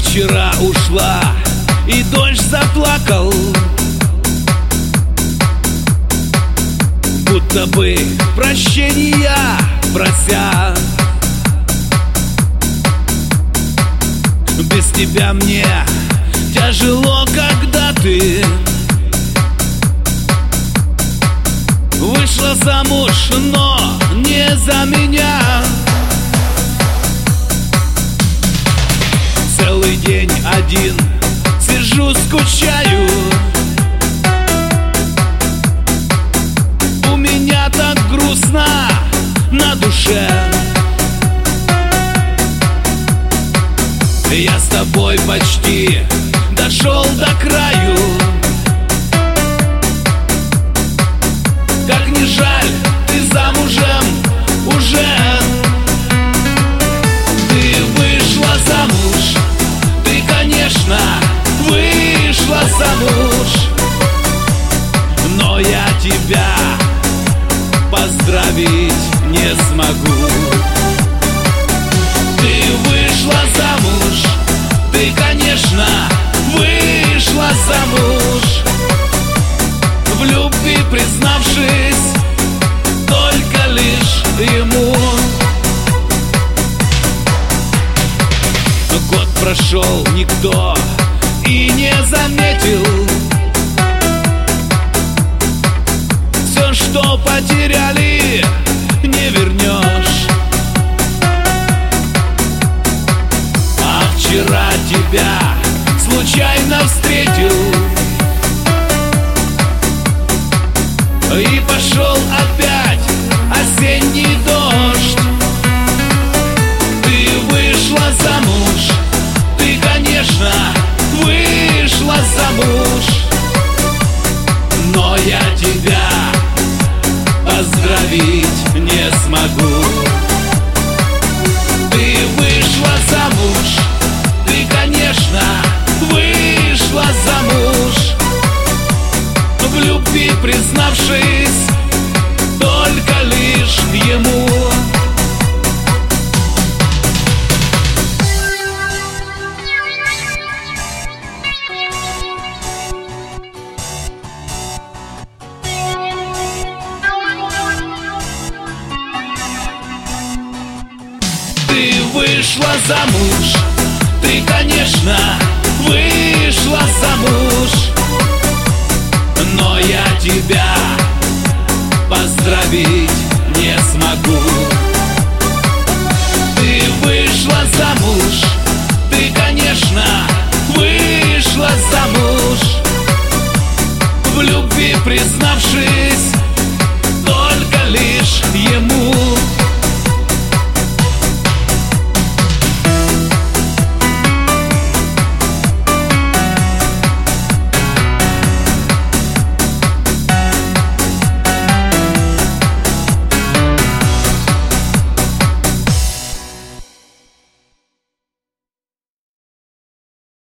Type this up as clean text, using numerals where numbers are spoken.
вчера ушла, и дождь заплакал, будто бы прощения прося. Без тебя мне тяжело, когда ты вышла замуж, но не за меня. Целый день один сижу, скучаю. У меня так грустно на душе. Я с тобой почти дошел до краю. Как не жаль, ты замужем уже. Ты вышла замуж, ты, конечно, вышла замуж, но я тебя поздравить не смогу. Ты вышла замуж, ты, конечно, вышла замуж, в любви признавшись только лишь ему. Год прошел, никто и не заметил. Все, что потеряли, не вернешь. А вчера тебя случайно встретил, и пошел опять осенний дождь. Ты вышла замуж, ты, конечно, вышла замуж, но я тебя поздравить не смогу. Ты вышла замуж, ты, конечно, вышла замуж, в любви признавшись только лишь ему. Ты вышла замуж, ты, конечно, вышла замуж, но я тебя поздравить не смогу. Ты вышла замуж, ты, конечно, вышла замуж, в любви признавшись